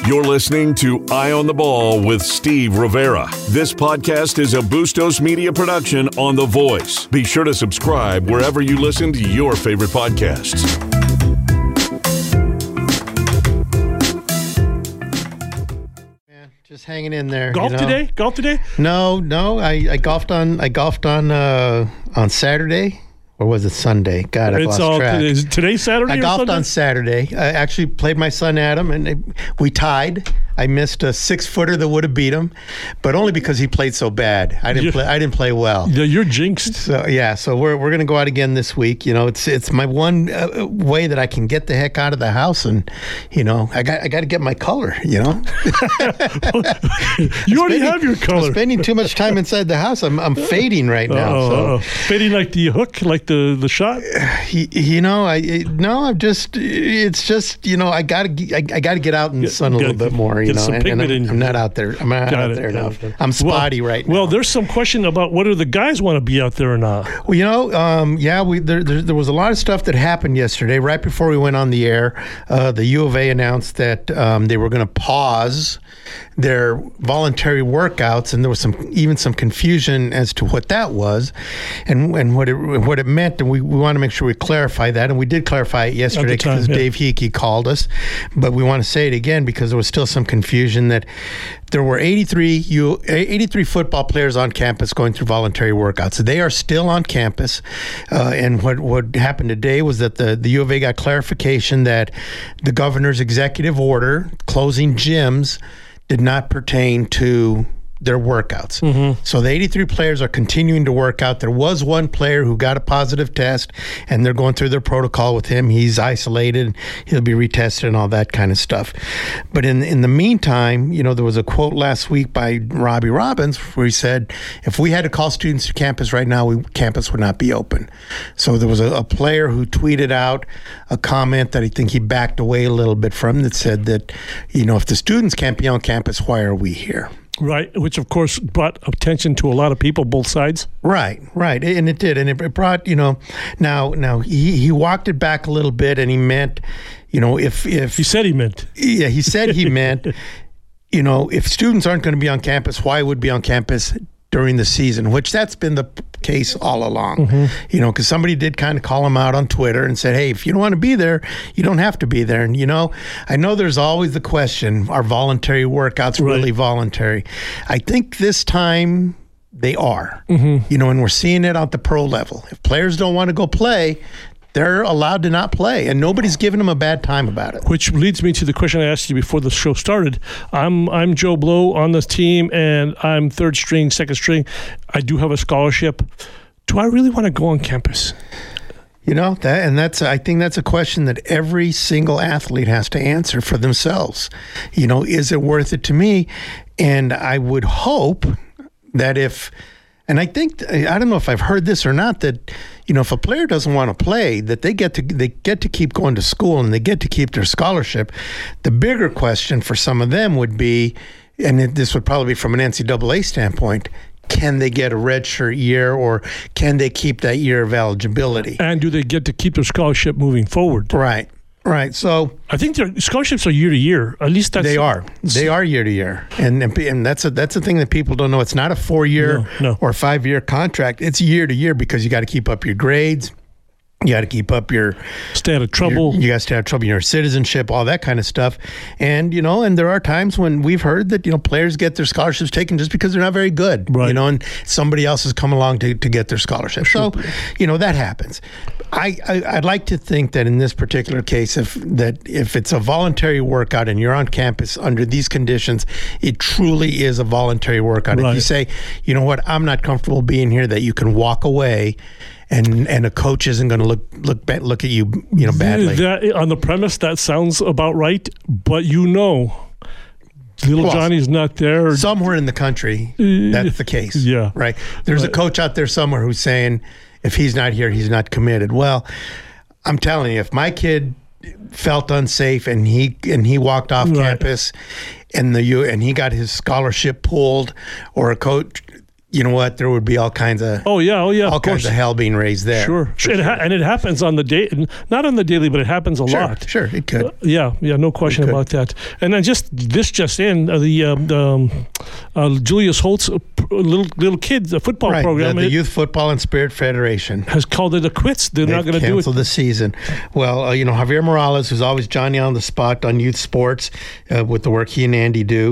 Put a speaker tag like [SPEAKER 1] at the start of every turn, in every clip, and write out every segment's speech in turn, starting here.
[SPEAKER 1] You're listening to Eye on the Ball with Steve Rivera. This podcast is a Bustos Media production on The Voice. Be sure to subscribe wherever you listen to your favorite podcasts.
[SPEAKER 2] Just hanging in there.
[SPEAKER 3] Golf today? Golf today?
[SPEAKER 2] No. I golfed on Saturday. Or was it Sunday? God, I've lost track.
[SPEAKER 3] Is today Saturday?
[SPEAKER 2] I
[SPEAKER 3] or
[SPEAKER 2] golfed
[SPEAKER 3] Sunday?
[SPEAKER 2] on Saturday. I actually played my son Adam, and we tied. I missed a 6-footer that would have beat him, but only because he played so bad. I didn't play well.
[SPEAKER 3] Yeah, you're jinxed.
[SPEAKER 2] So we're going to go out again this week. You know, it's my one way that I can get the heck out of the house, and I got to get my color. You know,
[SPEAKER 3] you already have your color.
[SPEAKER 2] I'm spending too much time inside the house. I'm fading right now.
[SPEAKER 3] Fading like the hook, like the shot.
[SPEAKER 2] It's just I got to get out in the sun a little bit more. I'm not out there. I'm not out there enough. I'm spotty right now.
[SPEAKER 3] Well, there's some question about whether the guys want to be out there or not.
[SPEAKER 2] Well, there was a lot of stuff that happened yesterday. Right before we went on the air, the U of A announced that they were going to pause their voluntary workouts, and there was some confusion as to what that was, and what it meant. And we want to make sure we clarify that, and we did clarify it yesterday because Dave Hickey called us, but we want to say it again because there was still some confusion that there were 83 football players on campus going through voluntary workouts. So they are still on campus, and what happened today was that the U of A got clarification that the governor's executive order closing gyms did not pertain to their workouts. Mm-hmm. So the 83 players are continuing to work out. There was one player who got a positive test, and they're going through their protocol with him. He's isolated. He'll be retested and all that kind of stuff. But in the meantime, there was a quote last week by Robbie Robbins where he said, if we had to call students to campus right now, campus would not be open. So there was a player who tweeted out a comment that I think he backed away a little bit from that said that, if the students can't be on campus, why are we here?
[SPEAKER 3] Right, which of course brought attention to a lot of people, both sides.
[SPEAKER 2] Right, and it did, and it brought Now he walked it back a little bit, and he meant, if
[SPEAKER 3] he said he meant,
[SPEAKER 2] yeah, he said he meant, if students aren't going to be on campus, why would be on campus during the season? Which that's been the case all along, because somebody did kind of call him out on Twitter and said, hey, if you don't want to be there, you don't have to be there. And, I know there's always the question, are voluntary workouts really voluntary? I think this time they are, and we're seeing it at the pro level. If players don't want to go play, they're allowed to not play, and nobody's giving them a bad time about it.
[SPEAKER 3] Which leads me to the question I asked you before the show started. I'm Joe Blow on this team, and I'm third string, second string. I do have a scholarship. Do I really want to go on campus?
[SPEAKER 2] I think that's a question that every single athlete has to answer for themselves. Is it worth it to me? And I would hope that and I don't know if I've heard this or not, that if a player doesn't want to play, that they get to keep going to school and they get to keep their scholarship. The bigger question for some of them would be, and this would probably be from an NCAA standpoint, can they get a redshirt year, or can they keep that year of eligibility? And
[SPEAKER 3] do they get to keep their scholarship moving forward?
[SPEAKER 2] Right. So
[SPEAKER 3] I think their scholarships are year to year. At least
[SPEAKER 2] they are year to year, and that's a thing that people don't know. It's not a 4-year or 5-year contract. It's year to year because you got to keep up your grades. You got to keep up your
[SPEAKER 3] stay out of trouble.
[SPEAKER 2] You got to stay out of trouble in your citizenship, all that kind of stuff. And and there are times when we've heard that players get their scholarships taken just because they're not very good.
[SPEAKER 3] Right.
[SPEAKER 2] And somebody else has come along to get their scholarship. Sure. So that happens. I'd like to think that in this particular case, if it's a voluntary workout and you're on campus under these conditions, it truly is a voluntary workout. Right. If you say, what, I'm not comfortable being here, that you can walk away. And a coach isn't going to look at you, badly.
[SPEAKER 3] That, on the premise, that sounds about right. But little Johnny's not there.
[SPEAKER 2] Somewhere in the country, that's the case.
[SPEAKER 3] Yeah,
[SPEAKER 2] right. There's a coach out there somewhere who's saying, if he's not here, he's not committed. Well, I'm telling you, if my kid felt unsafe and he walked off campus, and he got his scholarship pulled, or a coach. you know what? There would be all kinds of all kinds of hell being raised there.
[SPEAKER 3] Sure. And it happens on the day, not on the daily, but it happens a lot.
[SPEAKER 2] Sure, it could.
[SPEAKER 3] No question about that. And then just in Julius Holtz, little kids, the football program,
[SPEAKER 2] the Youth Football and Spirit Federation
[SPEAKER 3] has called it a quits. They're not going to do it.
[SPEAKER 2] Canceled the season. Well, Javier Morales, who's always Johnny on the spot on youth sports, with the work he and Andy do.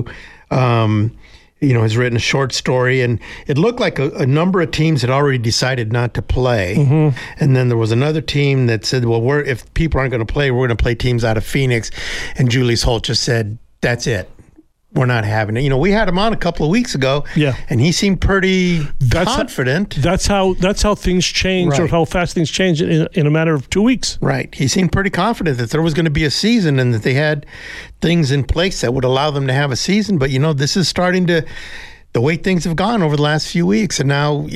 [SPEAKER 2] Has written a short story, and it looked like a number of teams had already decided not to play. Mm-hmm. And then there was another team that said, well, if people aren't going to play, we're going to play teams out of Phoenix. And Julius Holt just said, that's it. We're not having it. We had him on a couple of weeks ago, and he seemed pretty confident.
[SPEAKER 3] That's how things change, or how fast things change in a matter of 2 weeks.
[SPEAKER 2] Right. He seemed pretty confident that there was going to be a season and that they had things in place that would allow them to have a season. But, this is starting to, the way things have gone over the last few weeks. And now,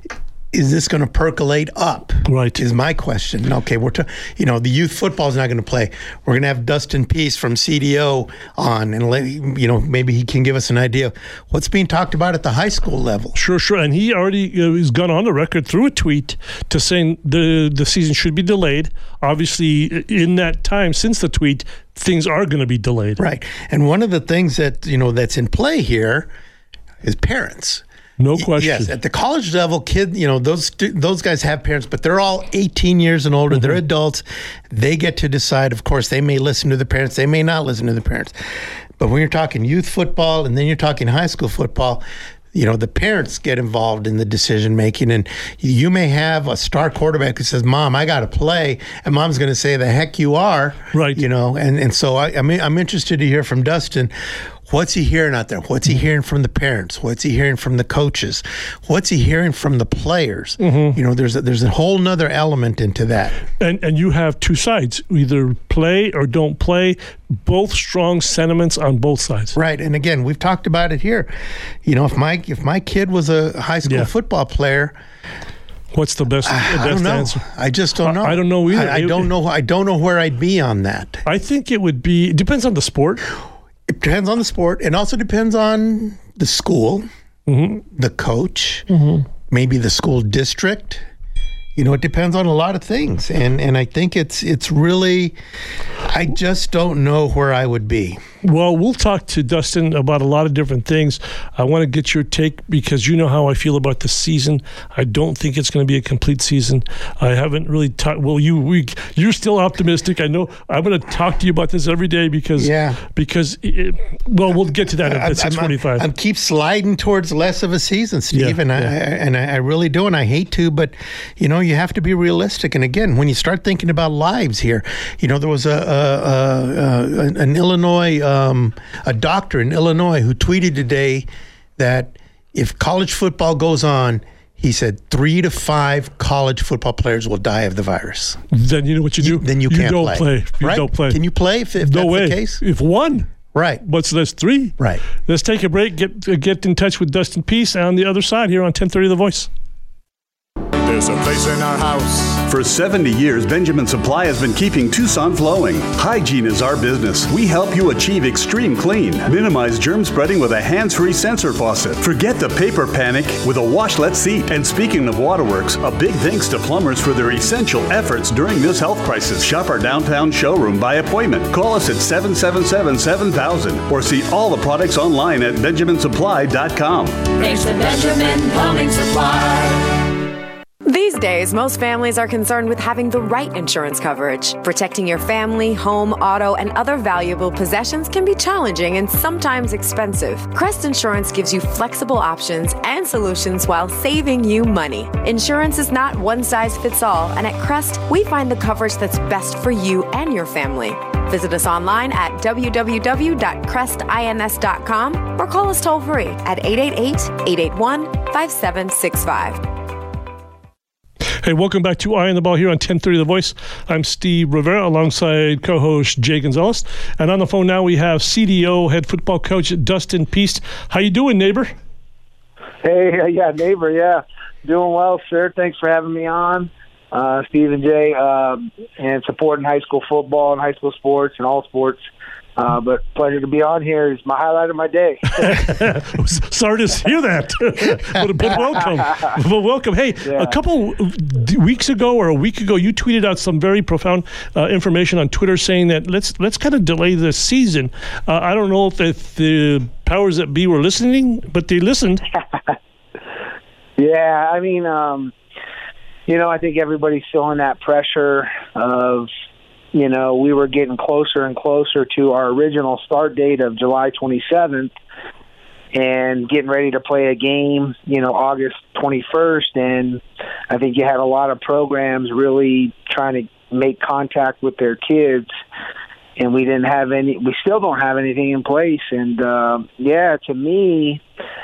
[SPEAKER 2] is this going to percolate up?
[SPEAKER 3] Right.
[SPEAKER 2] Is my question. Okay, the youth football is not going to play. We're going to have Dustin Peace from CDO on, and maybe he can give us an idea of what's being talked about at the high school level.
[SPEAKER 3] Sure. And he already has gone on the record through a tweet to saying the season should be delayed. Obviously, in that time since the tweet, things are going to be delayed.
[SPEAKER 2] Right. And one of the things that that's in play here is parents.
[SPEAKER 3] No question.
[SPEAKER 2] Yes, at the college level, those guys have parents, but they're all 18 years and older. Mm-hmm. They're adults. They get to decide. Of course, they may listen to the parents. They may not listen to the parents. But when you're talking youth football and then you're talking high school football, the parents get involved in the decision making, and you may have a star quarterback who says, "Mom, I got to play," and Mom's going to say, "The heck you are!"
[SPEAKER 3] Right.
[SPEAKER 2] And so I'm interested to hear from Dustin. What's he hearing out there? What's he hearing from the parents? What's he hearing from the coaches? What's he hearing from the players? Mm-hmm. There's a whole nother element into that.
[SPEAKER 3] And you have two sides, either play or don't play, both strong sentiments on both sides.
[SPEAKER 2] Right. And again, we've talked about it here. If my kid was a high school football player,
[SPEAKER 3] what's the best answer?
[SPEAKER 2] I just don't know.
[SPEAKER 3] I don't know either.
[SPEAKER 2] I don't know. I don't know where I'd be on that.
[SPEAKER 3] I think it would be, depends on the sport.
[SPEAKER 2] It depends on the sport. It also depends on the school, mm-hmm. the coach, mm-hmm. maybe the school district. It depends on a lot of things. And I think it's really, I just don't know where I would be.
[SPEAKER 3] Well, we'll talk to Dustin about a lot of different things. I want to get your take because you know how I feel about the season. I don't think it's going to be a complete season. I haven't really talked. Well, you're still optimistic. I know I'm going to talk to you about this every day because we'll get to that at 6:45.
[SPEAKER 2] I keep sliding towards less of a season, Steve, I really do, and I hate to, but you have to be realistic. And again, when you start thinking about lives here, there was an Illinois. A doctor in Illinois who tweeted today that if college football goes on, he said 3 to 5 college football players will die of the virus.
[SPEAKER 3] Then you know what you do?
[SPEAKER 2] Then you can't play.
[SPEAKER 3] You don't play.
[SPEAKER 2] Can you play if that's the case?
[SPEAKER 3] If one.
[SPEAKER 2] Right.
[SPEAKER 3] But so that's 3.
[SPEAKER 2] Right.
[SPEAKER 3] Let's take a break. Get in touch with Dustin Peace on the other side here on 1030 The Voice.
[SPEAKER 4] There's a place in our house.
[SPEAKER 5] For 70 years, Benjamin Supply has been keeping Tucson flowing. Hygiene is our business. We help you achieve extreme clean. Minimize germ spreading with a hands-free sensor faucet. Forget the paper panic with a washlet seat. And speaking of waterworks, a big thanks to plumbers for their essential efforts during this health crisis. Shop our downtown showroom by appointment. Call us at 777-7000 or see all the products online at benjaminsupply.com.
[SPEAKER 6] Thanks to Benjamin Plumbing Supply.
[SPEAKER 7] These days, most families are concerned with having the right insurance coverage. Protecting your family, home, auto, and other valuable possessions can be challenging and sometimes expensive. Crest Insurance gives you flexible options and solutions while saving you money. Insurance is not one size fits all, and at Crest, we find the coverage that's best for you and your family. Visit us online at www.crestins.com or call us toll free at 888-881-5765.
[SPEAKER 3] Hey, welcome back to Eye on the Ball here on 1030 The Voice. I'm Steve Rivera alongside co-host Jay Gonzalez. And on the phone now we have CDO head football coach Dustin Peace. How you doing, neighbor?
[SPEAKER 8] Hey, neighbor, doing well, sir. Thanks for having me on, Steve and Jay, and supporting high school football and high school sports and all sports. But pleasure to be on here. It's my highlight of my day.
[SPEAKER 3] Sorry to hear that, but welcome. But welcome. Hey,
[SPEAKER 8] Yeah.
[SPEAKER 3] A couple weeks ago or a week ago, you tweeted out some very profound information on Twitter saying that let's kind of delay this season. I don't know if the powers that be were listening, but they listened.
[SPEAKER 8] Yeah, I mean, I think everybody's feeling that pressure of, we were getting closer and closer to our original start date of July 27th and getting ready to play a game, August 21st. And I think you had a lot of programs really trying to make contact with their kids. And we still don't have anything in place. And, to me,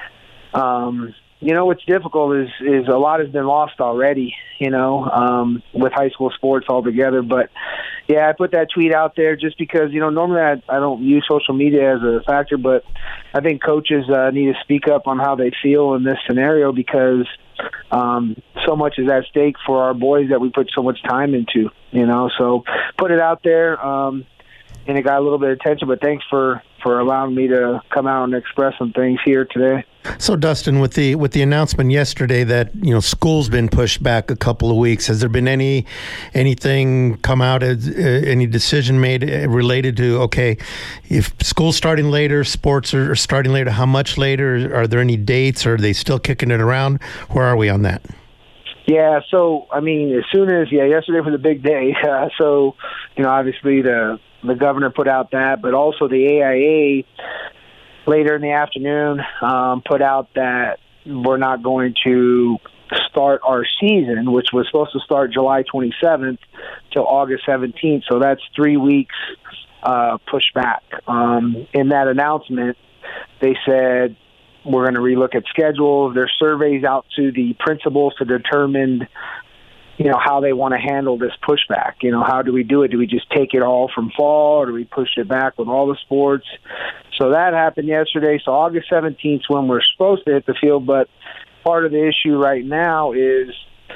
[SPEAKER 8] what's difficult is a lot has been lost already, with high school sports altogether. But, I put that tweet out there just because, normally I don't use social media as a factor, but I think coaches need to speak up on how they feel in this scenario because so much is at stake for our boys that we put so much time into, So put it out there, and it got a little bit of attention, but thanks for allowing me to come out and express some things here today.
[SPEAKER 2] So, Dustin, with the announcement yesterday that school's been pushed back a couple of weeks, has there been anything come out as any decision made related to if school's starting later, sports are starting later, how much later? Are there any dates? Or are they still kicking it around? Where are we on that?
[SPEAKER 8] Yeah, so as soon as yesterday was a big day. So obviously the governor put out that, but also the AIA later in the afternoon put out that we're not going to start our season, which was supposed to start July 27th till August 17th. So that's 3 weeks pushed back. In that announcement, they said we're going to relook at schedules. There's surveys out to the principals to determine how they want to handle this pushback. How do we do it? Do we just take it all from fall, or do we push it back with all the sports? So that happened yesterday. So August 17th is when we're supposed to hit the field, but part of the issue right now is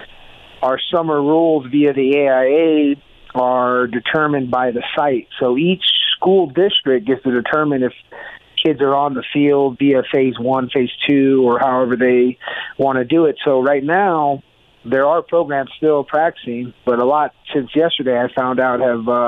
[SPEAKER 8] our summer rules via the AIA are determined by the site. So each school district gets to determine if kids are on the field via phase 1, phase 2, or however they want to do it. So right now, there are programs still practicing, but a lot since yesterday I found out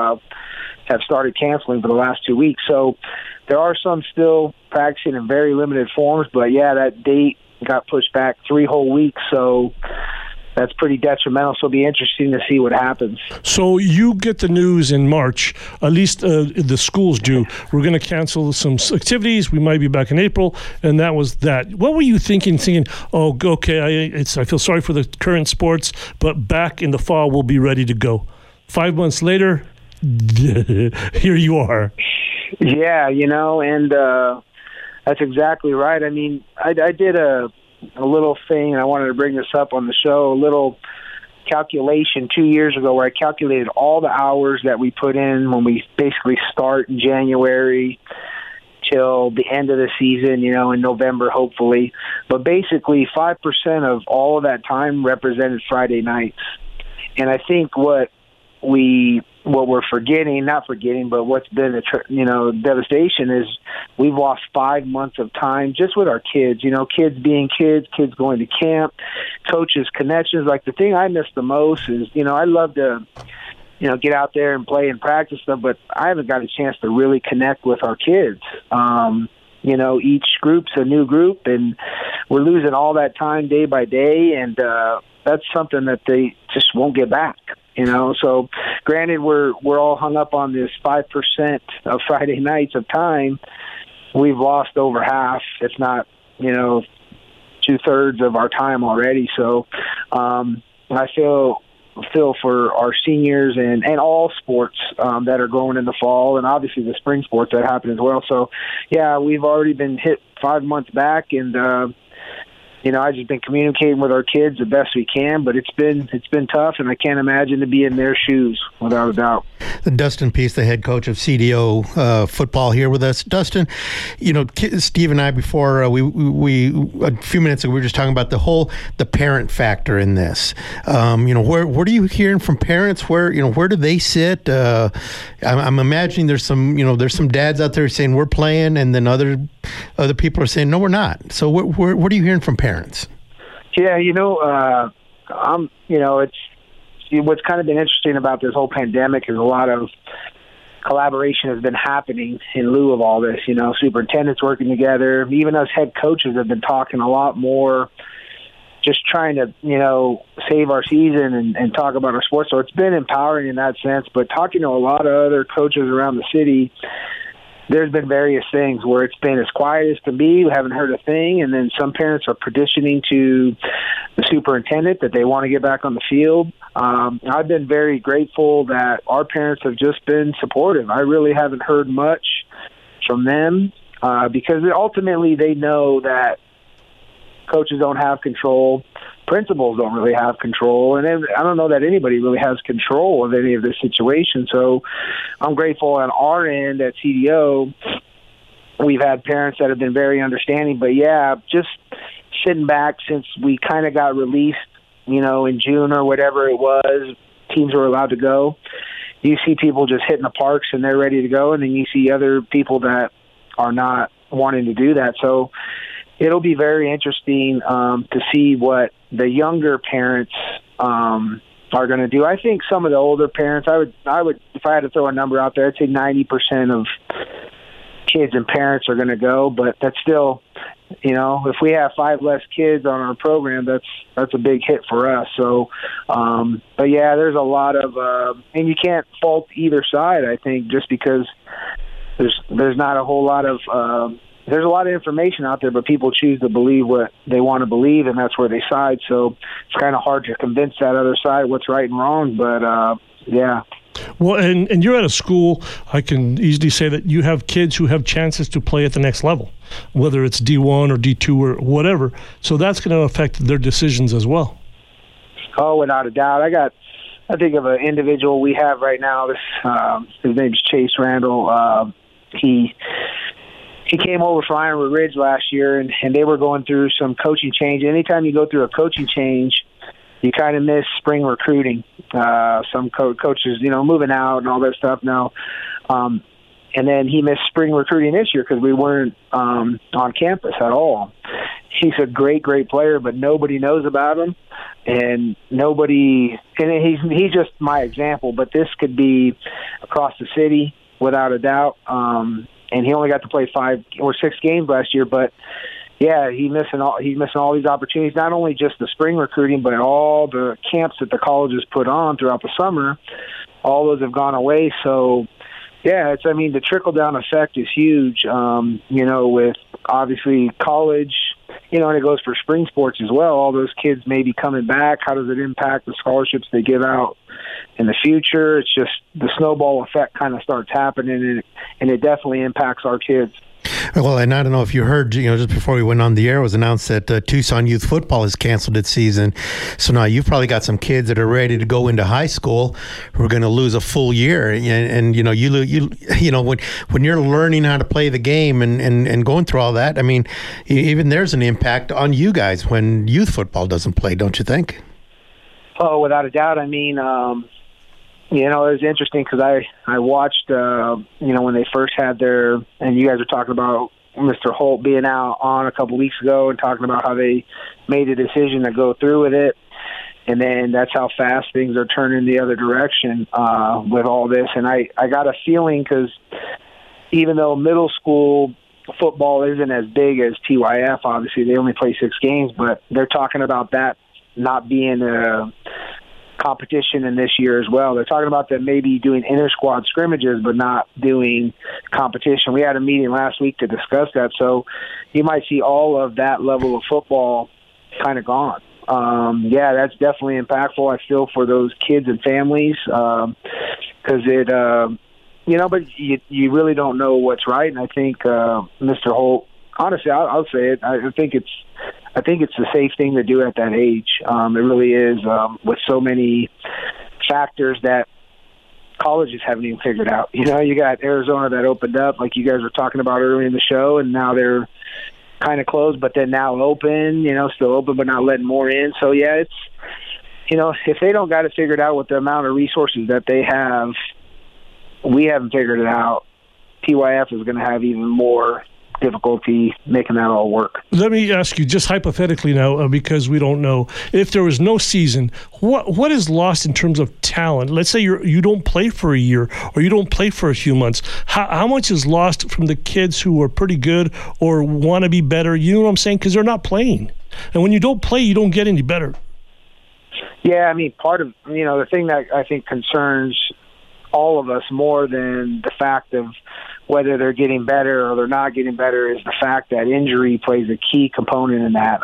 [SPEAKER 8] have started canceling for the last 2 weeks. So there are some still practicing in very limited forms, but that date got pushed back 3 whole weeks. So that's pretty detrimental. So it'll be interesting to see what happens.
[SPEAKER 3] So you get the news in March, at least the schools do. We're going to cancel some activities. We might be back in April, and that was that. What were you thinking, oh, okay, I feel sorry for the current sports, but back in the fall we'll be ready to go. 5 months later, here you are.
[SPEAKER 8] Yeah, and that's exactly right. I did a little thing, and I wanted to bring this up on the show, a little calculation 2 years ago where I calculated all the hours that we put in when we basically start in January till the end of the season, in November, hopefully. But basically 5% of all of that time represented Friday nights. And I think what we're not forgetting, but what's been a devastation is we've lost 5 months of time just with our kids. Kids being kids going to camp, coaches' connections. Like the thing I miss the most is I love to get out there and play and practice stuff, but I haven't got a chance to really connect with our kids. Each group's a new group, and we're losing all that time day by day, and that's something that they just won't get back. So granted, we're all hung up on this 5% of Friday nights of time. We've lost over half, if not, 2/3 of our time already. So I feel for our seniors and all sports that are going in the fall, and obviously the spring sports that happen as well. So, we've already been hit 5 months back, and I've just been communicating with our kids the best we can, but it's been tough, and I can't imagine to be in their shoes, without a doubt.
[SPEAKER 2] Dustin Peace, the head coach of CDO football, here with us. Dustin, Steve and I, before we a few minutes ago, we were just talking about the parent factor in this. What are you hearing from parents? Where do they sit? I'm imagining there's some dads out there saying we're playing, and then other people are saying no, we're not. So what are you hearing from parents?
[SPEAKER 8] Yeah, what's kind of been interesting about this whole pandemic is a lot of collaboration has been happening in lieu of all this. Superintendents working together. Even us head coaches have been talking a lot more, just trying to, save our season and talk about our sports. So it's been empowering in that sense. But talking to a lot of other coaches around the city, there's been various things where it's been as quiet as can be. We haven't heard a thing. And then some parents are petitioning to the superintendent that they want to get back on the field. I've been very grateful that our parents have just been supportive. I really haven't heard much from them because ultimately they know that coaches don't have control. Principals don't really have control, and I don't know that anybody really has control of any of this situation. So I'm grateful on our end at CDO. We've had parents that have been very understanding, but yeah, just sitting back since we kind of got released, in June or whatever it was, teams were allowed to go. You see people just hitting the parks and they're ready to go, and then you see other people that are not wanting to do that. So it'll be very interesting to see what the younger parents are going to do. I think some of the older parents, I would, if I had to throw a number out there, I'd say 90% of kids and parents are going to go. But that's still, if we have 5 less kids on our program, that's a big hit for us. So, but yeah, there's a lot of, and you can't fault either side. I think just because there's not a whole lot of. There's a lot of information out there, but people choose to believe what they want to believe, and that's where they side. So it's kind of hard to convince that other side what's right and wrong, but yeah.
[SPEAKER 3] Well, and you're at a school, I can easily say that you have kids who have chances to play at the next level, whether it's D1 or D2 or whatever. So that's going to affect their decisions as well. Oh,
[SPEAKER 8] without a doubt. I think of an individual we have right now. His name's Chase Randall. He came over from Ironwood Ridge last year, and they were going through some coaching change. Anytime you go through a coaching change, you kind of miss spring recruiting. Some coaches, moving out and all that stuff now. And then he missed spring recruiting this year because we weren't on campus at all. He's a great, great player, but nobody knows about him, and he's just my example, but this could be across the city without a doubt. And he only got to play 5 or 6 games last year, but yeah, he's missing all these opportunities, not only just the spring recruiting, but all the camps that the colleges put on throughout the summer. All those have gone away. So yeah, the trickle-down effect is huge, with obviously college, and it goes for spring sports as well. All those kids may be coming back. How does it impact the scholarships they give out in the future? It's just the snowball effect kind of starts happening, and it definitely impacts our kids.
[SPEAKER 2] Well, and I don't know if you heard, just before we went on the air, it was announced that Tucson Youth Football has canceled its season. So now you've probably got some kids that are ready to go into high school who are going to lose a full year. And when you're learning how to play the game and going through all that, even there's an impact on you guys when youth football doesn't play, don't you think?
[SPEAKER 8] Oh, without a doubt. It was interesting because I watched, when they first had and you guys were talking about Mr. Holt being out on a couple weeks ago and talking about how they made a decision to go through with it. And then that's how fast things are turning the other direction with all this. And I got a feeling because even though middle school football isn't as big as TYF, obviously they only play 6 games, but they're talking about that not being a competition in this year as well. They're talking about them maybe doing inter-squad scrimmages but not doing competition. We had a meeting last week to discuss that, so you might see all of that level of football kind of gone. Yeah, that's definitely impactful, I feel, for those kids and families because it but you really don't know what's right, and I think Mr. Holt, honestly, I'll say it, I think it's I think it's the safe thing to do at that age. It really is, with so many factors that colleges haven't even figured out. You know, you got Arizona that opened up, like you guys were talking about earlier in the show, and now they're kind of closed, but then now open, you know, still open but not letting more in. So, yeah, it's, you know, if they don't got it figured out with the amount of resources that they have, we haven't figured it out, PYF is going to have even more difficulty making that all work.
[SPEAKER 3] Let me ask you, just hypothetically now, because we don't know, if there was no season, what is lost in terms of talent? Let's say you don't play for a year or you don't play for a few months. How much is lost from the kids who are pretty good or want to be better? You know what I'm saying? Because they're not playing. And when you don't play, you don't get any better.
[SPEAKER 8] Yeah, I mean, part of, you know, the thing that I think concerns all of us more than the fact of whether they're getting better or they're not getting better is the fact that injury plays a key component in that.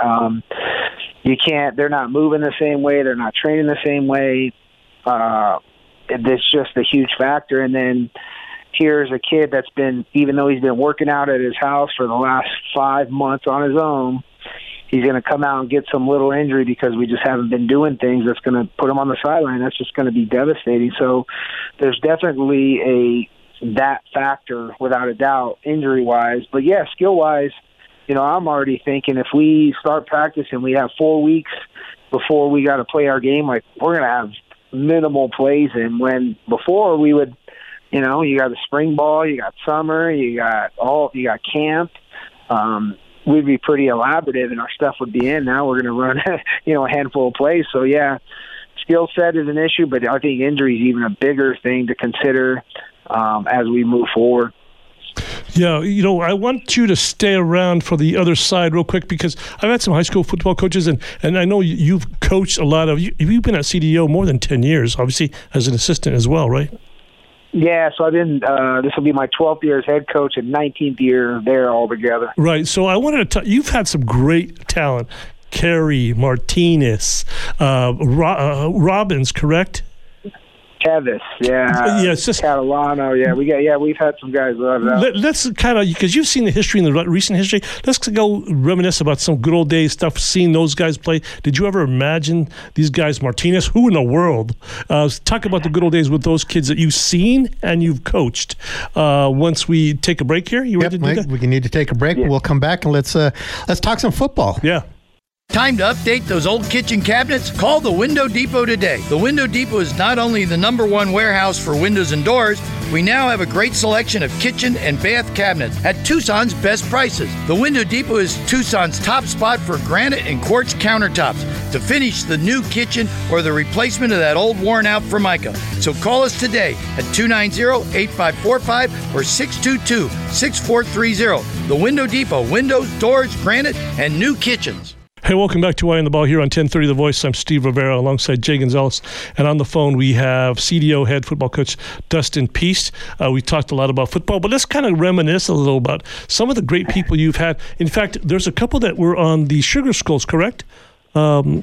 [SPEAKER 8] They're not moving the same way, they're not training the same way. It's just a huge factor. And then here's a kid that's been, even though he's been working out at his house for the last 5 months on his own, he's going to come out and get some little injury because we just haven't been doing things that's going to put him on the sideline. That's just going to be devastating. So there's definitely that factor without a doubt, injury-wise. But, yeah, skill-wise, you know, I'm already thinking if we start practicing, we have 4 weeks before we got to play our game, like we're going to have minimal plays in, when before we would, you know, you got the spring ball, you got summer, you got camp. We'd be pretty elaborative and our stuff would be in. Now we're going to run, you know, a handful of plays. So, yeah, skill set is an issue, but I think injury is even a bigger thing to consider as we move forward.
[SPEAKER 3] Yeah, you know, I want you to stay around for the other side real quick because I've had some high school football coaches, and I know you've coached a lot of – you've been at CDO more than 10 years, obviously, as an assistant as well, right?
[SPEAKER 8] Yeah, so I've been this will be my 12th year as head coach and 19th year there altogether.
[SPEAKER 3] Right, so I wanted to – you've had some great talent. Carey, Martinez, Robbins, correct?
[SPEAKER 8] Tevis, yeah,
[SPEAKER 3] it's just
[SPEAKER 8] Catalano, we've had some guys.
[SPEAKER 3] Let's kind of, because you've seen the history in the recent history. Let's go reminisce about some good old days stuff. Seeing those guys play. Did you ever imagine these guys, Martinez? Who in the world? Talk about the good old days with those kids that you've seen and you've coached. Once we take a break here, you ready to do that?
[SPEAKER 2] We need to take a break. Yeah. We'll come back and let's talk some football.
[SPEAKER 3] Yeah.
[SPEAKER 9] Time to update those old kitchen cabinets? Call the Window Depot today. The Window Depot is not only the #1 warehouse for windows and doors, we now have a great selection of kitchen and bath cabinets at Tucson's best prices. The Window Depot is Tucson's top spot for granite and quartz countertops to finish the new kitchen or the replacement of that old worn-out Formica. So call us today at 290-8545 or 622-6430. The Window Depot, windows, doors, granite, and new kitchens.
[SPEAKER 3] Hey, welcome back to Eye on the Ball here on 1030 The Voice. I'm Steve Rivera alongside Jay Gonzalez. And on the phone, we have CDO head football coach Dustin Peast. We talked a lot about football, but let's kind of reminisce a little about some of the great people you've had. In fact, there's a couple that were on the Sugar Skulls, correct?
[SPEAKER 8] Yeah.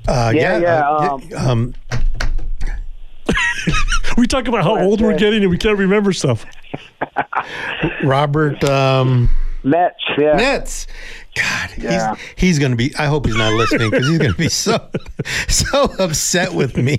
[SPEAKER 3] We talk about how old we're getting and we can't remember stuff.
[SPEAKER 2] Robert
[SPEAKER 8] Metz, yeah.
[SPEAKER 2] Metz. God, yeah. He's going to be, I hope he's not listening because he's going to be so upset with me.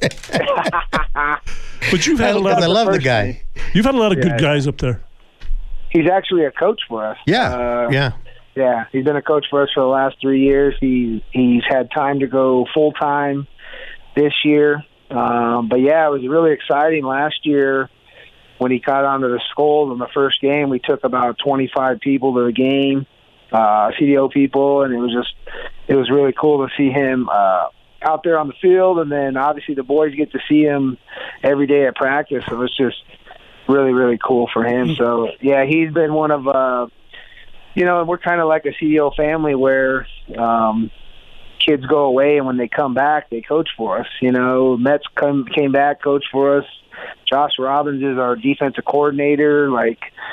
[SPEAKER 3] But you've had a lot of,
[SPEAKER 2] I love the guy.
[SPEAKER 3] You've had a lot of good guys up there.
[SPEAKER 8] He's actually a coach for us.
[SPEAKER 2] Yeah.
[SPEAKER 8] He's been a coach for us for the last 3 years. He's had time to go full-time this year. But, yeah, it was really exciting last year. When he caught onto the Skulls in the first game, we took about 25 people to the game, CDO people, and it was really cool to see him out there on the field. And then obviously the boys get to see him every day at practice, so it's just really, really cool for him. So yeah, he's been one of we're kind of like a CDO family where kids go away and when they come back, they coach for us. You know, Metz came back, coached for us. Josh Robbins is our defensive coordinator. We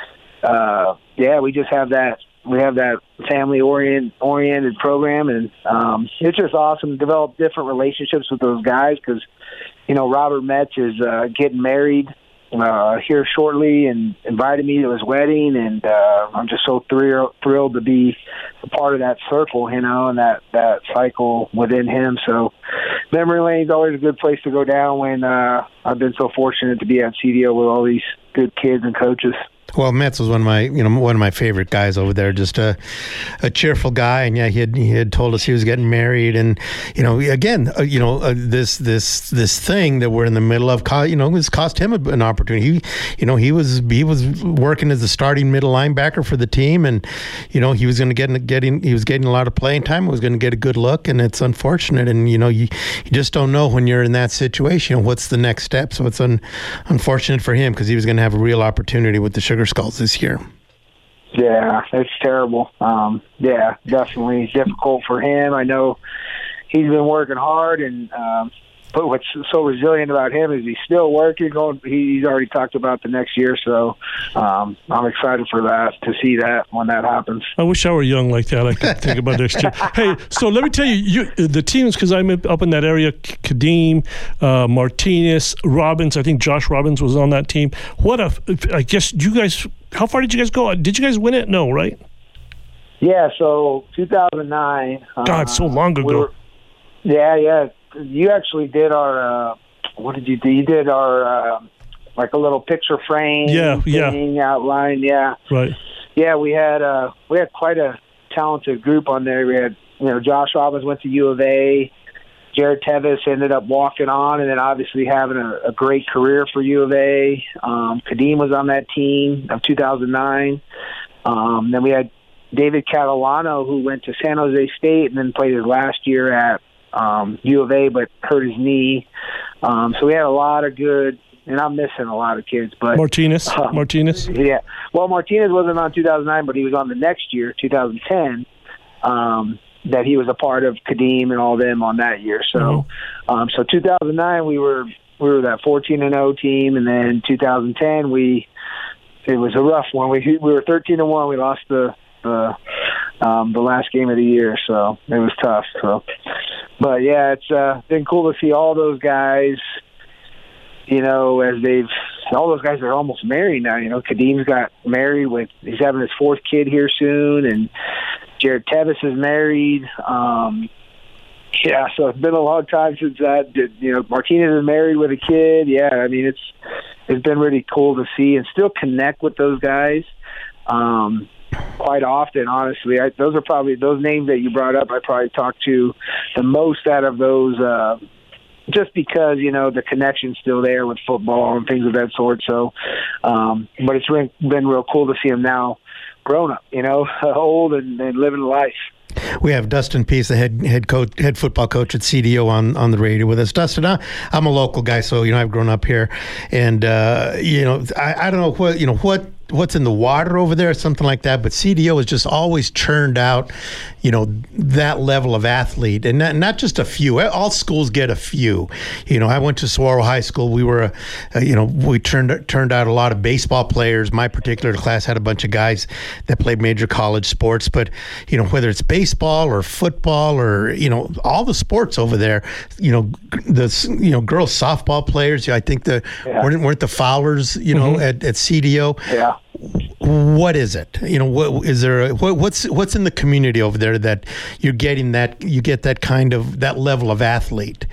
[SPEAKER 8] just have that. We have that family-oriented program, and it's just awesome to develop different relationships with those guys because, Robert Metz is getting married here shortly and invited me to his wedding, and I'm just so thrilled to be a part of that circle, and that cycle within him. So memory lane's always a good place to go down when I've been so fortunate to be at CDO with all these good kids and coaches.
[SPEAKER 2] Well, Metz was one of my favorite guys over there. Just a cheerful guy, and yeah, he had told us he was getting married, and this thing that we're in the middle of, has cost him an opportunity. He was working as the starting middle linebacker for the team, and he was going to he was getting a lot of playing time. Was going to get a good look, and it's unfortunate. And you just don't know when you're in that situation. What's the next step? So it's unfortunate for him because he was going to have a real opportunity with the Sugar Skulls this year.
[SPEAKER 8] Yeah, it's terrible. Yeah, definitely difficult for him. I know he's been working hard, and but what's so resilient about him is he's still working. He's already talked about the next year, so I'm excited for that, to see that when that happens.
[SPEAKER 3] I wish I were young like that. I could think about next year. Hey, so let me tell you the teams, because I'm up in that area, Kadeem, Martinez, Robbins. I think Josh Robbins was on that team. I guess you guys, how far did you guys go? Did you guys win it? No, right?
[SPEAKER 8] Yeah, so 2009.
[SPEAKER 3] God, so long ago.
[SPEAKER 8] Yeah. You actually did our, what did you do? You did our, like a little picture frame thing, outline, yeah.
[SPEAKER 3] Right.
[SPEAKER 8] Yeah, we had quite a talented group on there. We had, Josh Robbins went to U of A. Jared Tevis ended up walking on and then obviously having a great career for U of A. Kadeem was on that team of 2009. Then we had David Catalano, who went to San Jose State and then played his last year at U of A, but hurt his knee. So we had a lot of good, and I'm missing a lot of kids. But
[SPEAKER 3] Martinez?
[SPEAKER 8] Yeah. Well, Martinez wasn't on 2009, but he was on the next year, 2010, that he was a part of Kadeem and all them on that year. So, so 2009 we were that 14-0 team, and then 2010 it was a rough one. We were 13-1. We lost the last game of the year, so it was tough. So, but yeah, it's been cool to see all those guys. As all those guys are almost married now. Kadeem's got married he's having his fourth kid here soon, and Jared Tevis is married. Yeah, so it's been a long time since that. Martinez is married with a kid. Yeah, I mean it's been really cool to see and still connect with those guys. Quite often, honestly, those names that you brought up. I probably talked to the most out of those, just because the connection's still there with football and things of that sort. So, but it's been real cool to see him now, grown up, old and living life.
[SPEAKER 2] We have Dustin Pease, the head football coach at CDO on the radio with us. Dustin, I'm a local guy, so I've grown up here, and I don't know what's in the water over there, something like that. But CDO has just always churned out, that level of athlete, and not just a few. All schools get a few. I went to Saguaro High School. We were, we turned out a lot of baseball players. My particular class had a bunch of guys that played major college sports. But whether it's baseball or football or all the sports over there, the girls softball players. I think weren't the Fowlers, at CDO.
[SPEAKER 8] Yeah.
[SPEAKER 2] What is it? What is there? What's in the community over there that you're getting you get that kind of that level of athlete?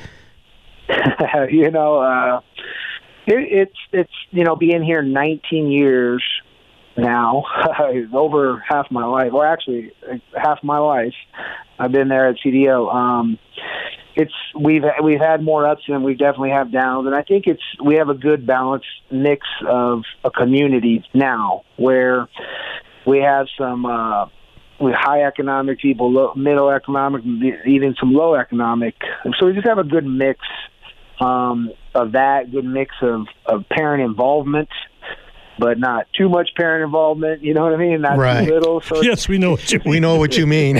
[SPEAKER 8] It's being here 19 years now, over half my life, or actually half my life. I've been there at CDO. We've had more ups than we definitely have downs, and I think we have a good balanced mix of a community now where we have some with high economic people, middle economic, even some low economic. So we just have a good mix of that, good mix of parent involvement, but not too much parent involvement. You know what I mean? Not
[SPEAKER 2] right.
[SPEAKER 8] Too little. So
[SPEAKER 3] yes, we know what you mean.
[SPEAKER 2] We know what you mean.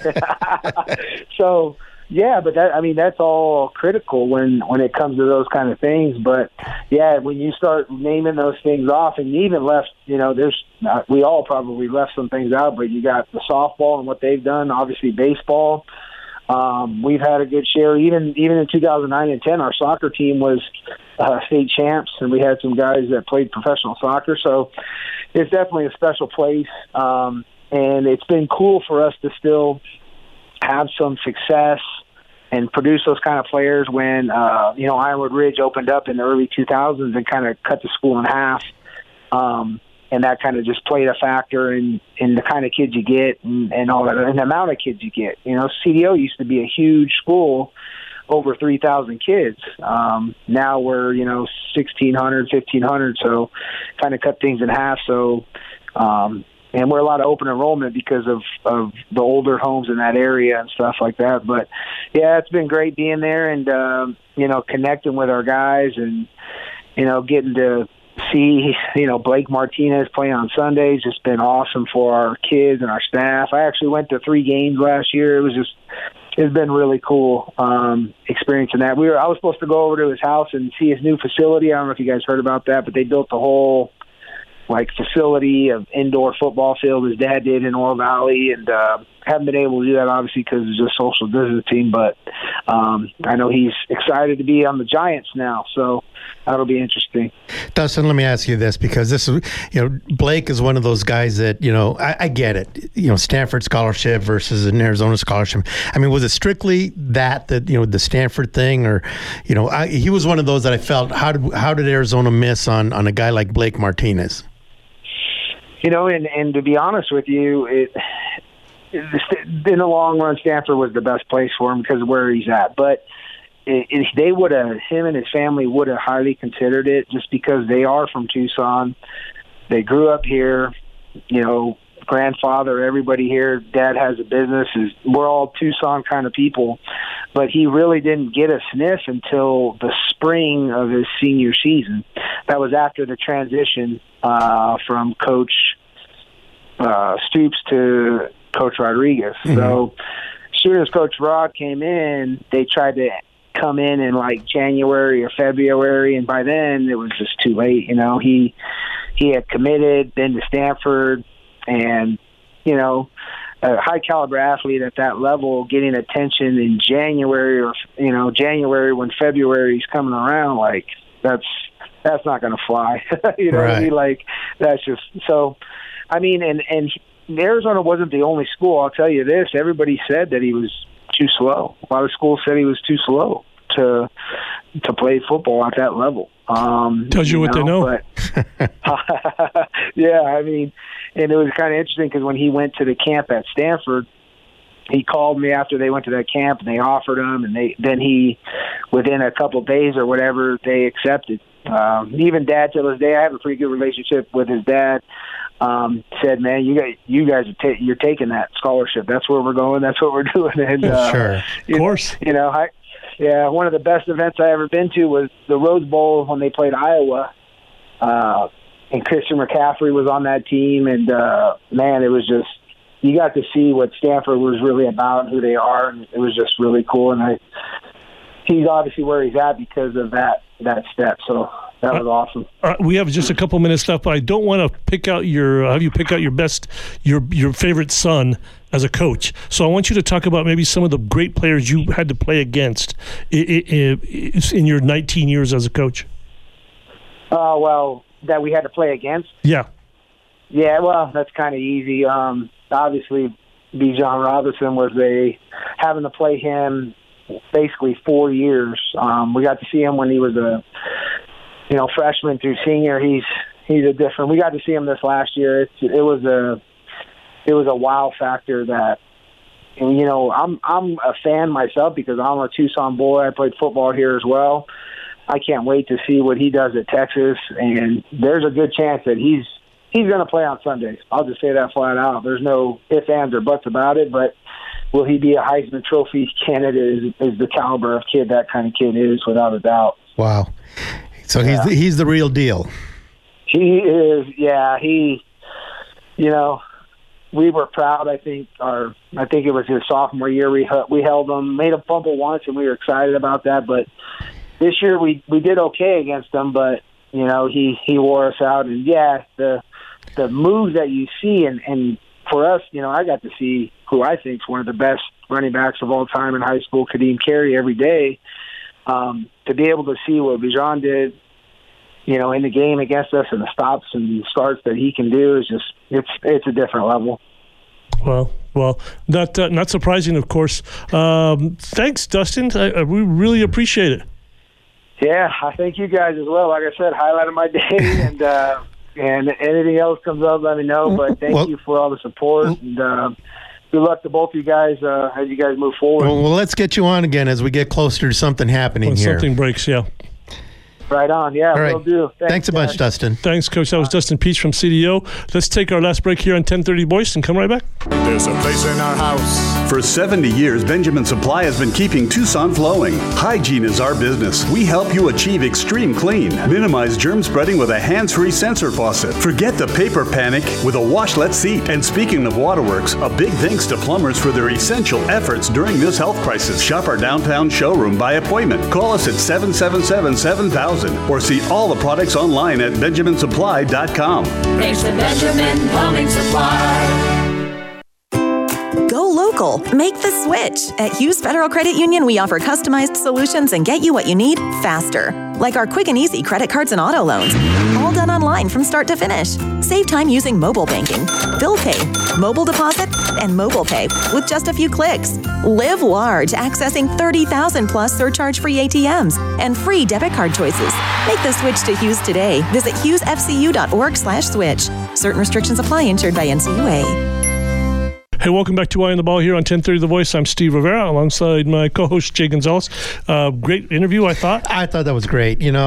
[SPEAKER 8] So. Yeah, but that's all critical when it comes to those kind of things. But yeah, when you start naming those things off, and you even left, we all probably left some things out. But you got the softball and what they've done, obviously baseball. We've had a good share. Even in 2009 and 10, our soccer team was state champs, and we had some guys that played professional soccer. So it's definitely a special place, and it's been cool for us to still have some success and produce those kind of players when, Ironwood Ridge opened up in the early 2000s and kind of cut the school in half. And that kind of just played a factor in the kind of kids you get and all that, and the amount of kids you get. CDO used to be a huge school, over 3,000 kids. Now we're, 1,600, 1,500, so kind of cut things in half. So, and we're a lot of open enrollment because of the older homes in that area and stuff like that. But, yeah, it's been great being there and, connecting with our guys and, getting to see, Blake Martinez play on Sundays. It's been awesome for our kids and our staff. I actually went to 3 games last year. It's been really cool experiencing that. I was supposed to go over to his house and see his new facility. I don't know if you guys heard about that, but they built the whole facility of indoor football field his dad did in Oro Valley, and haven't been able to do that obviously because it's just social distancing, but I know he's excited to be on the Giants now, so that'll be interesting. Dustin,
[SPEAKER 2] let me ask you this, because this is, Blake is one of those guys that, I get it, Stanford scholarship versus an Arizona scholarship. I mean, was it strictly that the Stanford thing, or, he was one of those that I felt, how did Arizona miss on a guy like Blake Martinez?
[SPEAKER 8] And to be honest with you, in the long run, Stanford was the best place for him because of where he's at. But they would have, him and his family would have highly considered it just because they are from Tucson. They grew up here, grandfather, everybody here, dad has a business. We're all Tucson kind of people. But he really didn't get a sniff until the spring of his senior season. That was after the transition from Coach Stoops to Coach Rodriguez. Mm-hmm. So as soon as Coach Rod came in, they tried to come in January or February, and by then it was just too late. He had committed, been to Stanford, and a high caliber athlete at that level getting attention in January or January when February's coming around, that's not going to fly. Right. What I mean? That's just so. I mean, and Arizona wasn't the only school. I'll tell you this: everybody said that he was too slow. A lot of schools said he was too slow to play football at that level.
[SPEAKER 3] Tells you what they know.
[SPEAKER 8] But, yeah, I mean, and it was kind of interesting because when he went to the camp at Stanford, he called me after they went to that camp and they offered him, and then he, within a couple of days or whatever, they accepted. Even Dad, till this day, I have a pretty good relationship with his dad. Said, man, you guys you're taking that scholarship. That's where we're going. That's what we're doing. And
[SPEAKER 2] sure,
[SPEAKER 3] of course.
[SPEAKER 8] One of the best events I ever been to was the Rose Bowl when they played Iowa. And Christian McCaffrey was on that team, and man, it was just, you got to see what Stanford was really about and who they are, and it was just really cool. And he's obviously where he's at because of that step. So that was awesome.
[SPEAKER 3] We have just a couple minutes left, but I don't want to have you pick out your favorite son as a coach. So I want you to talk about maybe some of the great players you had to play against in your 19 years as a coach.
[SPEAKER 8] Well, that we had to play against?
[SPEAKER 3] Yeah.
[SPEAKER 8] Yeah, well, that's kind of easy. Obviously, Bijan Robinson was having to play him basically 4 years. We got to see him when he was a freshman through senior. He's a different. We got to see him this last year. It was a wow factor that. And, I'm a fan myself because I'm a Tucson boy. I played football here as well. I can't wait to see what he does at Texas, and there's a good chance that he's going to play on Sundays. I'll just say that flat out. There's no ifs, ands, or buts about it, but will he be a Heisman Trophy candidate is the caliber of kid that kind of kid is, without a doubt.
[SPEAKER 2] Wow. So yeah. He's the real deal.
[SPEAKER 8] He is, yeah. We were proud. I think it was his sophomore year. We held him, made him fumble once, and we were excited about that. But this year we did okay against him. But he wore us out. And yeah, the moves that you see, and for us, I got to see who I think is one of the best running backs of all time in high school, Kadeem Carey, every day. To be able to see what Bijan did, in the game against us, and the stops and starts that he can do, is just it's a different level.
[SPEAKER 3] Well, not surprising, of course. Thanks, Dustin. We really appreciate it.
[SPEAKER 8] Yeah, I thank you guys as well. Like I said, highlight of my day, and anything else comes up, let me know. But thank you for all the support, and good luck to both of you guys as you guys move forward.
[SPEAKER 2] Well, let's get you on again as we get closer to something happening here.
[SPEAKER 3] Something breaks, yeah.
[SPEAKER 8] Right on, yeah,
[SPEAKER 2] all right.
[SPEAKER 8] Will do.
[SPEAKER 2] Thanks a bunch, Dustin.
[SPEAKER 3] Thanks, Coach. That was Dustin Peach from CDO. Let's take our last break here on 1030 Voice and come right back.
[SPEAKER 4] There's a place in our house.
[SPEAKER 5] For 70 years, Benjamin Supply has been keeping Tucson flowing. Hygiene is our business. We help you achieve extreme clean. Minimize germ spreading with a hands-free sensor faucet. Forget the paper panic with a washlet seat. And speaking of waterworks, a big thanks to plumbers for their essential efforts during this health crisis. Shop our downtown showroom by appointment. Call us at 777-7000 or see all the products online at benjaminsupply.com.
[SPEAKER 6] Thanks to Benjamin Plumbing Supply.
[SPEAKER 10] Go local. Make the switch. At Hughes Federal Credit Union, we offer customized solutions and get you what you need faster. Like our quick and easy credit cards and auto loans. All done online from start to finish. Save time using mobile banking, bill pay, mobile deposit, and mobile pay with just a few clicks. Live large, accessing 30,000 plus surcharge-free ATMs and free debit card choices. Make the switch to Hughes today. Visit hughesfcu.org/switch. Certain restrictions apply, insured by NCUA.
[SPEAKER 3] Hey, welcome back to Eye on the Ball here on 1030 The Voice. I'm Steve Rivera alongside my co-host Jay Gonzalez. Great interview, I thought.
[SPEAKER 2] I thought that was great. We've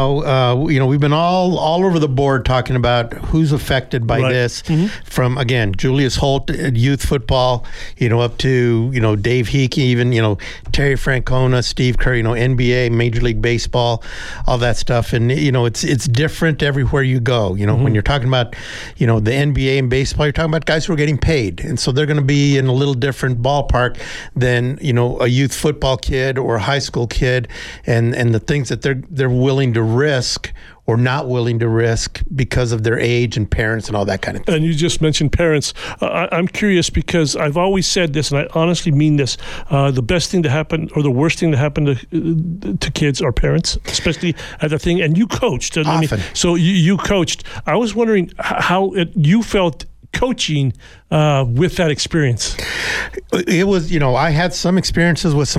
[SPEAKER 2] been all over the board talking about who's affected by this. Mm-hmm. From, again, Julius Holt at youth football, up to, Dave Hickey, even, Terry Francona, Steve Kerr, NBA, Major League Baseball, all that stuff. And, it's different everywhere you go. Mm-hmm. When you're talking about, the NBA and baseball, you're talking about guys who are getting paid. And so they're going to be in a little different ballpark than a youth football kid or a high school kid, and the things that they're willing to risk or not willing to risk because of their age and parents and all that kind of thing.
[SPEAKER 3] And you just mentioned parents. I'm curious because I've always said this, and I honestly mean this. The best thing to happen or the worst thing to happen to kids are parents, especially at the thing. And you coached.
[SPEAKER 2] Often.
[SPEAKER 3] So you coached. I was wondering how you felt coaching with that experience.
[SPEAKER 2] It was, I had some experiences with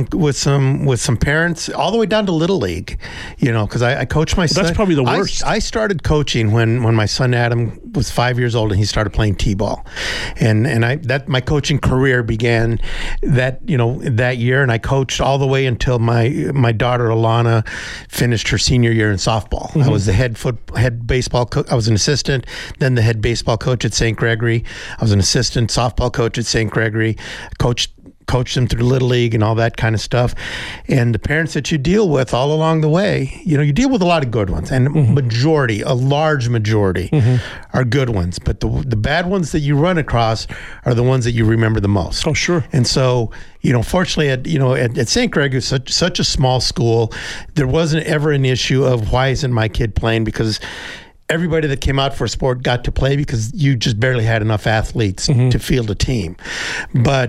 [SPEAKER 2] some parents all the way down to Little League, because I coached my son.
[SPEAKER 3] That's probably the worst.
[SPEAKER 2] I started coaching when my son Adam was 5 years old and he started playing t-ball, and my coaching career began that year, and I coached all the way until my daughter Alana finished her senior year in softball. Mm-hmm. I was the head baseball coach. I was an assistant, then the head baseball coach at St. Gregory. I was an assistant softball coach at St. Gregory, coached them through Little League and all that kind of stuff. And the parents that you deal with all along the way, you deal with a lot of good ones, and mm-hmm. a large majority mm-hmm. are good ones. But the bad ones that you run across are the ones that you remember the most.
[SPEAKER 3] Oh, sure.
[SPEAKER 2] And so, fortunately at St. Gregory, such a small school, there wasn't ever an issue of why isn't my kid playing, because everybody that came out for a sport got to play because you just barely had enough athletes mm-hmm. to field a team. But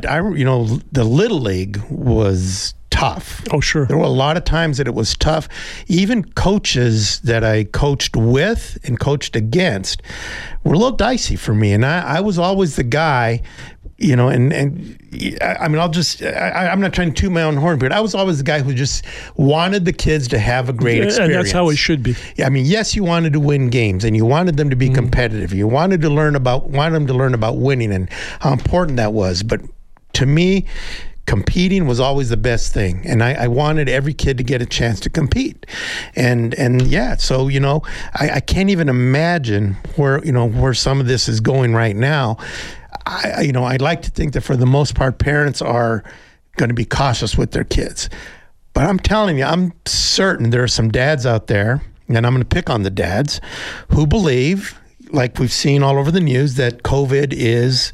[SPEAKER 2] the Little League was tough.
[SPEAKER 3] Oh, sure.
[SPEAKER 2] There were a lot of times that it was tough. Even coaches that I coached with and coached against were a little dicey for me. And I was always the guy, I'm not trying to toot my own horn, but I was always the guy who just wanted the kids to have a great experience.
[SPEAKER 3] And that's how it should be.
[SPEAKER 2] Yes, you wanted to win games and you wanted them to be competitive. You wanted them to learn about winning and how important that was. But to me, competing was always the best thing, and I wanted every kid to get a chance to compete, and so I can't even imagine where some of this is going right now. I'd like to think that for the most part, parents are going to be cautious with their kids, but I'm telling you, I'm certain there are some dads out there, and I'm going to pick on the dads who believe, like we've seen all over the news, that COVID is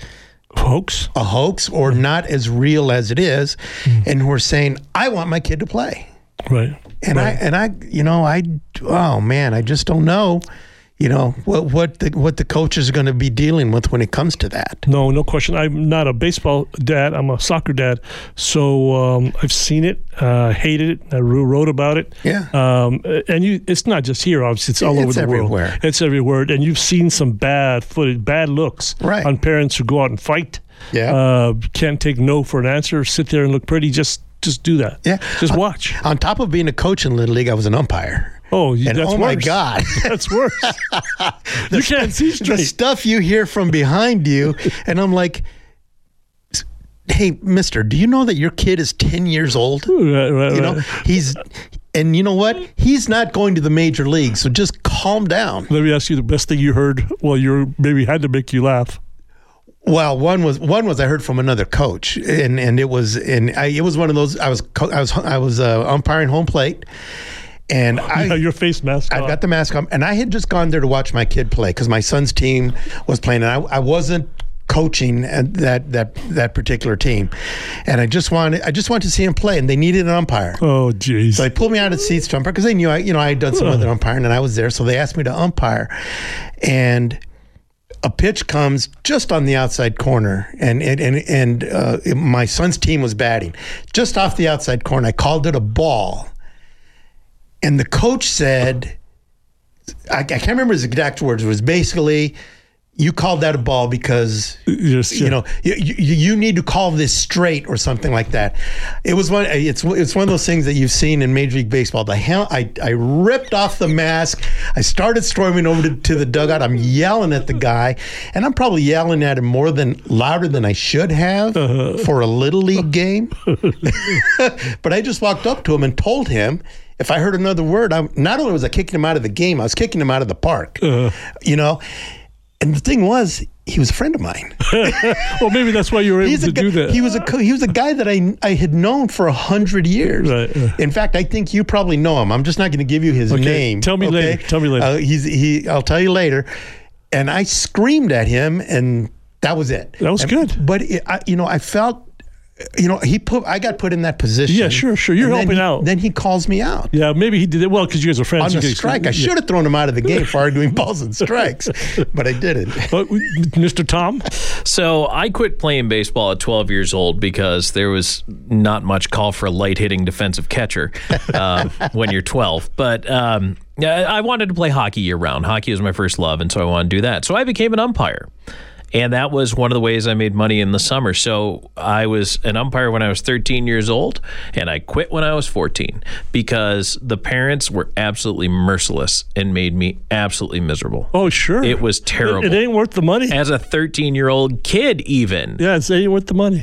[SPEAKER 2] a hoax or not as real as it is, and who are saying, I want my kid to play.
[SPEAKER 3] Right.
[SPEAKER 2] And right. I just don't know. what the coaches are going to be dealing with when it comes to that.
[SPEAKER 3] No question. I'm not a baseball dad. I'm a soccer dad. So I've seen it, hated it. I wrote about it.
[SPEAKER 2] Yeah.
[SPEAKER 3] And it's not just here, obviously. It's all over the
[SPEAKER 2] everywhere.
[SPEAKER 3] world. It's everywhere. And you've seen some bad footage, bad looks on parents who go out and fight.
[SPEAKER 2] Yeah.
[SPEAKER 3] Can't take no for an answer, sit there and look pretty. Just do that.
[SPEAKER 2] Yeah.
[SPEAKER 3] Just watch.
[SPEAKER 2] On top of being a coach in Little League, I was an umpire.
[SPEAKER 3] Oh,
[SPEAKER 2] and
[SPEAKER 3] that's worse.
[SPEAKER 2] My God.
[SPEAKER 3] That's worse. You can't see straight.
[SPEAKER 2] The stuff you hear from behind you, and I'm like, hey, mister, do you know that your kid is 10 years old?
[SPEAKER 3] Right.
[SPEAKER 2] And you know what? He's not going to the major leagues, so just calm down.
[SPEAKER 3] Let me ask you the best thing you heard while you maybe had to make you laugh.
[SPEAKER 2] Well, one was I heard from another coach, and it was one of those. I was umpiring home plate. And
[SPEAKER 3] your face mask on.
[SPEAKER 2] I've got the mask on, and I had just gone there to watch my kid play because my son's team was playing, and I wasn't coaching at that particular team, and I just wanted to see him play, and they needed an umpire.
[SPEAKER 3] Oh, jeez!
[SPEAKER 2] So they pulled me out of the seats to umpire because they knew I had done some other umpiring, and I was there, so they asked me to umpire, and a pitch comes just on the outside corner, and my son's team was batting just off the outside corner. I called it a ball. And the coach said, I can't remember his exact words. It was basically, you called that a ball because you need to call this straight or something like that. It's one of those things that you've seen in Major League Baseball. I ripped off the mask. I started storming over to the dugout. I'm yelling at the guy, and I'm probably yelling at him louder than I should have for a Little League game. But I just walked up to him and told him, if I heard another word, not only was I kicking him out of the game, I was kicking him out of the park. And the thing was, he was a friend of mine.
[SPEAKER 3] Well, maybe that's why you were able to do that.
[SPEAKER 2] He was a guy that I had known for 100 years.
[SPEAKER 3] Right.
[SPEAKER 2] In fact, I think you probably know him. I'm just not going to give you his name.
[SPEAKER 3] Tell me later.
[SPEAKER 2] I'll tell you later. And I screamed at him, and that was it.
[SPEAKER 3] That was good.
[SPEAKER 2] But I felt. I got put in that position.
[SPEAKER 3] Yeah, sure. You're helping out.
[SPEAKER 2] Then he calls me out.
[SPEAKER 3] Yeah, maybe he did it well because you guys are friends.
[SPEAKER 2] On a strike. I should have thrown him out of the game for arguing balls and strikes, but I didn't.
[SPEAKER 3] Mr. Tom?
[SPEAKER 11] So I quit playing baseball at 12 years old because there was not much call for a light-hitting defensive catcher when you're 12. But I wanted to play hockey year-round. Hockey was my first love, and so I wanted to do that. So I became an umpire. And that was one of the ways I made money in the summer. So I was an umpire when I was 13 years old, and I quit when I was 14 because the parents were absolutely merciless and made me absolutely miserable.
[SPEAKER 3] Oh, sure.
[SPEAKER 11] It was terrible.
[SPEAKER 3] It ain't worth the money.
[SPEAKER 11] As a 13-year-old kid, even.
[SPEAKER 3] Yeah, it ain't worth the money.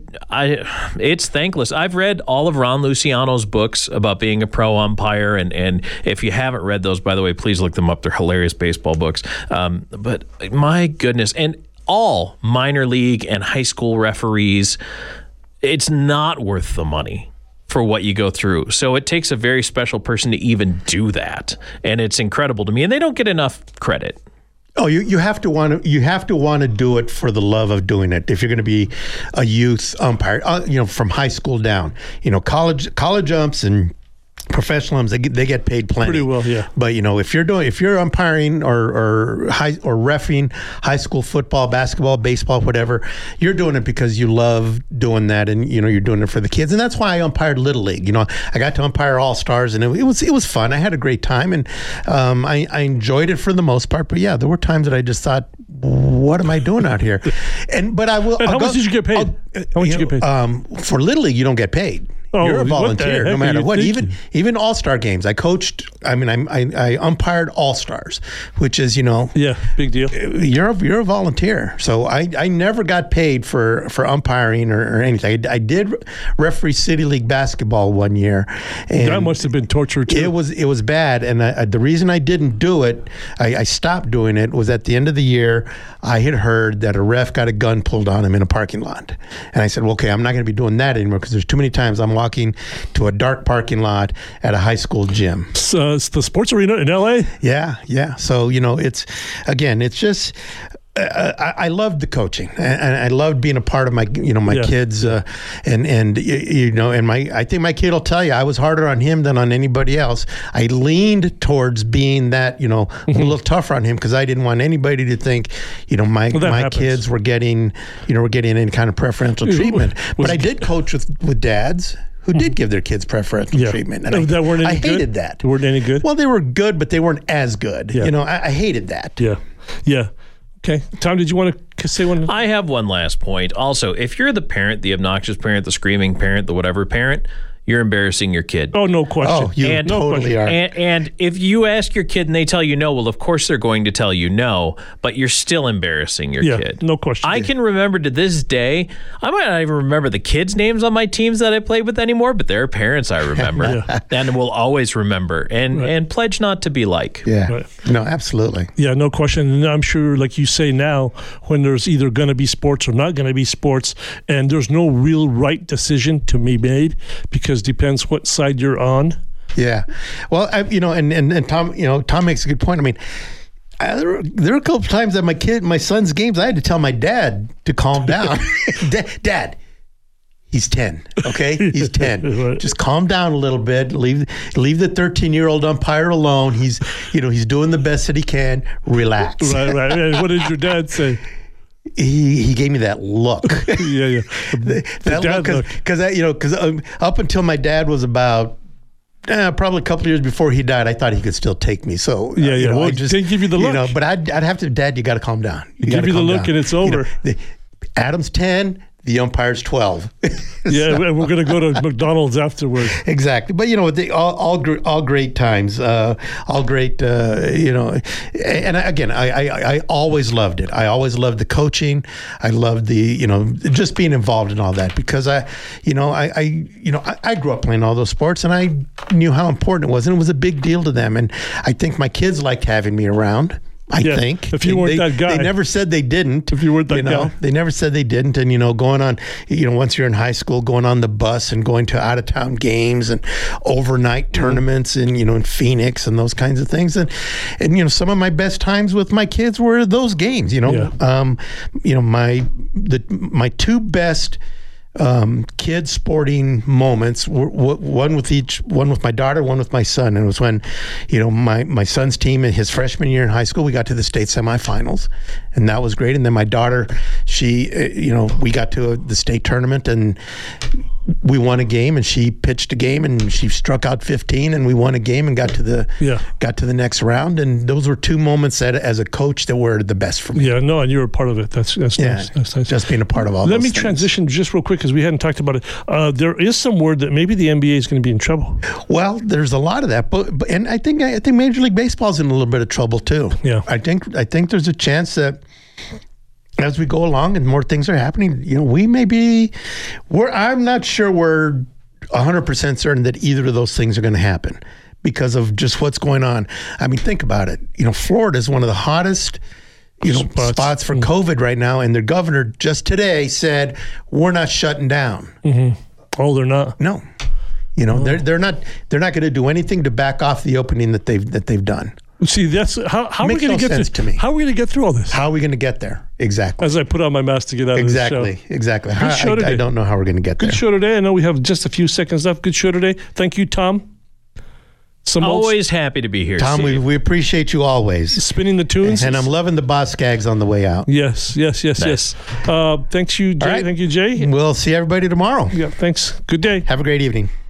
[SPEAKER 11] It's thankless. I've read all of Ron Luciano's books about being a pro umpire, and if you haven't read those, by the way, please look them up. They're hilarious baseball books. But my goodness. And all minor league and high school referees, it's not worth the money for what you go through. So it takes a very special person to even do that. And it's incredible to me. And they don't get enough credit.
[SPEAKER 2] Oh, you have to want to do it for the love of doing it. If you're going to be a youth umpire, from high school down, college umps and professional umps, they get paid plenty.
[SPEAKER 3] Pretty well, yeah.
[SPEAKER 2] But if you're umpiring or reffing high school football, basketball, baseball, whatever, you're doing it because you love doing that, and you're doing it for the kids. And that's why I umpired Little League. I got to umpire All Stars, and it was fun. I had a great time, and I enjoyed it for the most part. But yeah, there were times that I just thought, what am I doing out here? But I will.
[SPEAKER 3] How much did you get paid? How much did you get paid?
[SPEAKER 2] For Little League, you don't get paid.
[SPEAKER 3] Oh,
[SPEAKER 2] you're a volunteer, no matter what.
[SPEAKER 3] Thinking?
[SPEAKER 2] Even All-Star games, I coached. I umpired All-Stars, which is
[SPEAKER 3] big deal.
[SPEAKER 2] You're a volunteer, so I never got paid for umpiring or anything. I did referee City League basketball one year, and
[SPEAKER 3] that must have been torture too.
[SPEAKER 2] It was bad, and the reason I didn't do it, I stopped doing it, was at the end of the year. I had heard that a ref got a gun pulled on him in a parking lot, and I said, well, okay, I'm not going to be doing that anymore because there's too many times I'm walking to a dark parking lot at a high school gym.
[SPEAKER 3] So it's the sports arena in LA?
[SPEAKER 2] Yeah. So, it's just, I loved the coaching, and I loved being a part of my kids, I think my kid will tell you I was harder on him than on anybody else. I leaned towards being that, a little tougher on him because I didn't want anybody to think, my kids were getting any kind of preferential treatment. But I did coach with dads who did give their kids preferential treatment. And
[SPEAKER 3] that weren't any
[SPEAKER 2] I hated
[SPEAKER 3] good?
[SPEAKER 2] that.
[SPEAKER 3] They weren't any good?
[SPEAKER 2] Well, they were good, but they weren't as good.
[SPEAKER 3] Yeah.
[SPEAKER 2] I hated that.
[SPEAKER 3] Yeah. Yeah. Okay. Tom, did you want to say one?
[SPEAKER 11] I have one last point. Also, if you're the parent, the obnoxious parent, the screaming parent, the whatever parent, you're embarrassing your kid.
[SPEAKER 3] Oh, no question.
[SPEAKER 2] Oh, you totally are.
[SPEAKER 11] And if you ask your kid and they tell you no, well, of course they're going to tell you no, but you're still embarrassing your kid.
[SPEAKER 3] No question.
[SPEAKER 11] I can remember to this day, I might not even remember the kids' names on my teams that I played with anymore, but their parents I remember and will always remember and pledge not to be like.
[SPEAKER 2] Yeah. Right. No, absolutely.
[SPEAKER 3] Yeah, no question. And I'm sure, like you say now, when there's either going to be sports or not going to be sports, and there's no real right decision to be made because depends what side you're on.
[SPEAKER 2] Yeah. Well, and Tom, Tom makes a good point. I mean, there were a couple of times that my son's games, I had to tell my dad to calm down. Dad, he's 10. Okay, he's 10. Right. Just calm down a little bit. Leave the 13-year-old umpire alone. He's doing the best that he can. Relax.
[SPEAKER 3] Right. And what did your dad say?
[SPEAKER 2] He gave me that look.
[SPEAKER 3] Yeah.
[SPEAKER 2] That look, because up until my dad was about probably a couple of years before he died, I thought he could still take me. So
[SPEAKER 3] well, I just didn't give you the look.
[SPEAKER 2] But I'd have to, Dad, you got to calm down.
[SPEAKER 3] Give you the look, and it's over.
[SPEAKER 2] Adam's 10. The umpire's 12.
[SPEAKER 3] Yeah, we're going to go to McDonald's afterward.
[SPEAKER 2] Exactly. But, all great times, all great, and again, I always loved it. I always loved the coaching. I loved the, just being involved in all that because I grew up playing all those sports and I knew how important it was. And it was a big deal to them. And I think my kids liked having me around. I think.
[SPEAKER 3] If you weren't that guy.
[SPEAKER 2] They never said they didn't.
[SPEAKER 3] If you weren't that guy.
[SPEAKER 2] They never said they didn't. And, going on, once you're in high school, going on the bus and going to out-of-town games and overnight tournaments and, in Phoenix and those kinds of things. And some of my best times with my kids were those games, my two best kids sporting moments were one with my daughter, one with my son. And it was when my son's team in his freshman year in high school, we got to the state semifinals, and that was great. And then my daughter, she we got to the state tournament and we won a game, and she pitched a game and she struck out 15 and we won a game and got to the next round. And those were two moments that as a coach that were the best for me.
[SPEAKER 3] Yeah, no, and you were a part of it. That's nice. That's nice.
[SPEAKER 2] Just being a part of all
[SPEAKER 3] Let
[SPEAKER 2] those
[SPEAKER 3] me
[SPEAKER 2] things.
[SPEAKER 3] transition just real quick because we hadn't talked about it. There is some word that maybe the NBA is going to be in trouble.
[SPEAKER 2] Well, there's a lot of that, but and I think Major League Baseball is in a little bit of trouble too.
[SPEAKER 3] Yeah,
[SPEAKER 2] I think there's a chance that as we go along and more things are happening, we may be. I'm not sure we're 100% certain that either of those things are going to happen because of just what's going on. I mean, think about it. Florida is one of the hottest spots for COVID right now, and their governor just today said we're not shutting down.
[SPEAKER 3] Mm-hmm. Oh, they're not.
[SPEAKER 2] No, they're not going to do anything to back off the opening that they've done.
[SPEAKER 3] See, that's how are we going to get
[SPEAKER 2] to me.
[SPEAKER 3] How are we going to get through all this?
[SPEAKER 2] How are we going to get there? Exactly.
[SPEAKER 3] As I put on my mask to get out of the show.
[SPEAKER 2] Exactly.
[SPEAKER 3] Good show today.
[SPEAKER 2] I don't know how we're going to get there.
[SPEAKER 3] Good show today. I know we have just a few seconds left. Good show today. Thank you, Tom.
[SPEAKER 11] Always happy to be here,
[SPEAKER 2] Tom. We appreciate you always.
[SPEAKER 3] Spinning the tunes.
[SPEAKER 2] And I'm loving the Boss Gags on the way out.
[SPEAKER 3] Yes.
[SPEAKER 11] Nice.
[SPEAKER 3] Thanks you, Jay.
[SPEAKER 2] All right.
[SPEAKER 3] Thank you, Jay.
[SPEAKER 2] We'll see everybody tomorrow.
[SPEAKER 3] Yeah, thanks. Good day.
[SPEAKER 2] Have a great evening.